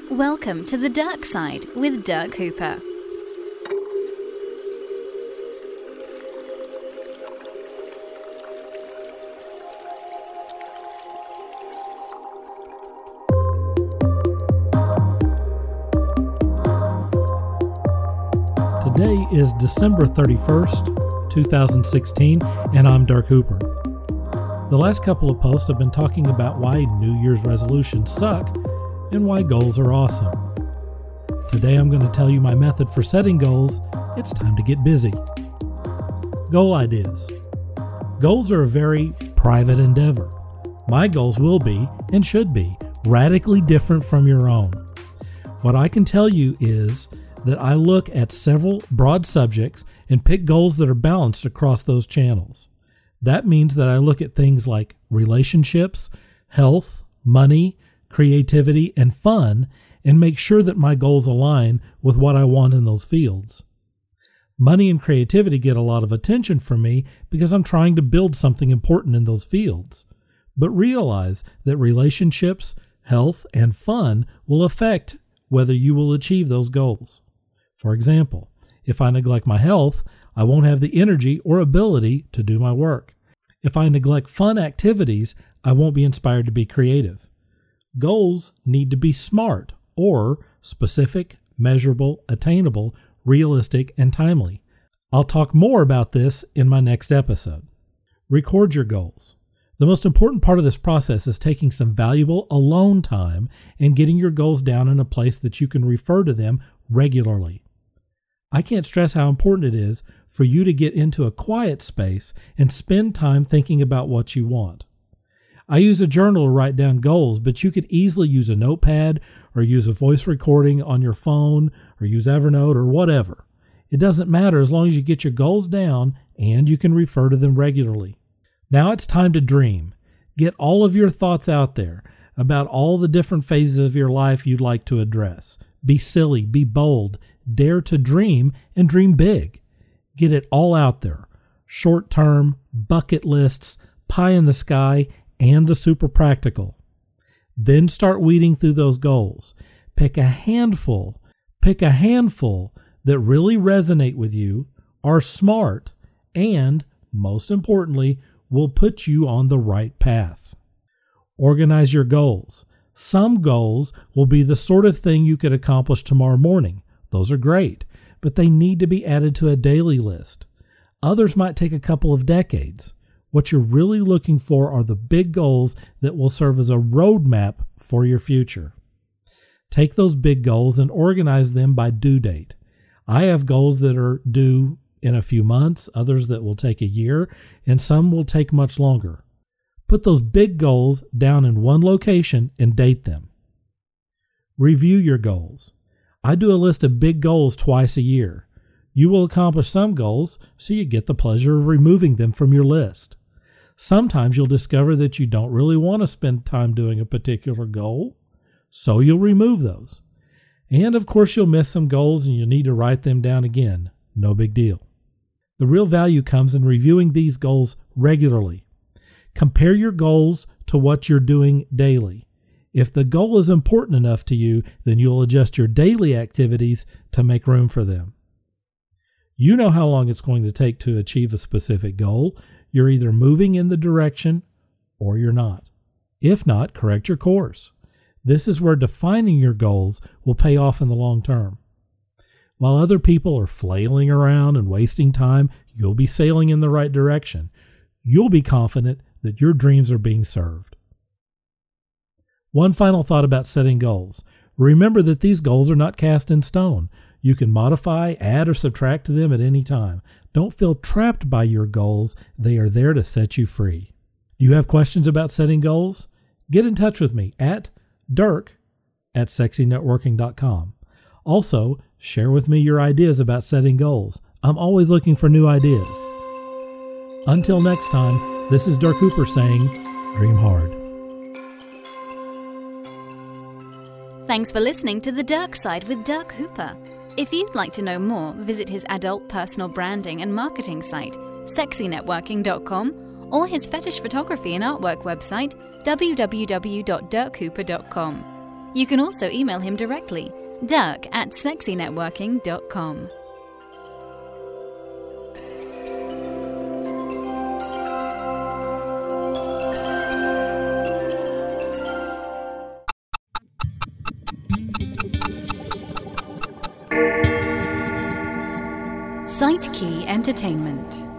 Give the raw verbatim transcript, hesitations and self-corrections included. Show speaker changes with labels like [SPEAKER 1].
[SPEAKER 1] Welcome to the Dark Side with Dirk Hooper.
[SPEAKER 2] Today is December thirty-first, twenty sixteen, and I'm Dirk Hooper. The last couple of posts have been talking about why New Year's resolutions suck and why goals are awesome. Today I'm going to tell you my method for setting goals. It's time to get busy. Goal ideas. Goals are a very private endeavor. My goals will be, and should be, radically different from your own. What I can tell you is that I look at several broad subjects and pick goals that are balanced across those channels. That means that I look at things like relationships, health, money, creativity, and fun, and make sure that my goals align with what I want in those fields. Money and creativity get a lot of attention from me because I'm trying to build something important in those fields. But realize that relationships, health, and fun will affect whether you will achieve those goals. For example, if I neglect my health, I won't have the energy or ability to do my work. If I neglect fun activities, I won't be inspired to be creative. Goals need to be SMART, or specific, measurable, attainable, realistic, and timely. I'll talk more about this in my next episode. Record your goals. The most important part of this process is taking some valuable alone time and getting your goals down in a place that you can refer to them regularly. I can't stress how important it is for you to get into a quiet space and spend time thinking about what you want. I use a journal to write down goals, but you could easily use a notepad or use a voice recording on your phone or use Evernote or whatever. It doesn't matter as long as you get your goals down and you can refer to them regularly. Now it's time to dream. Get all of your thoughts out there about all the different phases of your life you'd like to address. Be silly, be bold, dare to dream, and dream big. Get it all out there. Short term, bucket lists, pie in the sky, and the super practical. Then start weeding through those goals. Pick a handful, pick a handful that really resonate with you, are smart, and, most importantly, will put you on the right path. Organize your goals. Some goals will be the sort of thing you could accomplish tomorrow morning. Those are great, but they need to be added to a daily list. Others might take a couple of decades. What you're really looking for are the big goals that will serve as a roadmap for your future. Take those big goals and organize them by due date. I have goals that are due in a few months, others that will take a year, and some will take much longer. Put those big goals down in one location and date them. Review your goals. I do a list of big goals twice a year. You will accomplish some goals, so you get the pleasure of removing them from your list. Sometimes you'll discover that you don't really want to spend time doing a particular goal, so you'll remove those. And of course you'll miss some goals and you'll need to write them down again. No big deal. The real value comes in reviewing these goals regularly. Compare your goals to what you're doing daily. If the goal is important enough to you, then you'll adjust your daily activities to make room for them. You know how long it's going to take to achieve a specific goal. You're either moving in the direction or you're not. If not, correct your course. This is where defining your goals will pay off in the long term. While other people are flailing around and wasting time, you'll be sailing in the right direction. You'll be confident that your dreams are being served. One final thought about setting goals. Remember that these goals are not cast in stone. You can modify, add, or subtract to them at any time. Don't feel trapped by your goals. They are there to set you free. Do you have questions about setting goals? Get in touch with me at Dirk at sexy networking dot com. Also, share with me your ideas about setting goals. I'm always looking for new ideas. Until next time, this is Dirk Hooper saying, dream hard.
[SPEAKER 1] Thanks for listening to The Dark Side with Dirk Hooper. If you'd like to know more, visit his adult personal branding and marketing site, sexy networking dot com, or his fetish photography and artwork website, w w w dot dirk hooper dot com. You can also email him directly, Dirk at sexy networking dot com. SiteKey Entertainment.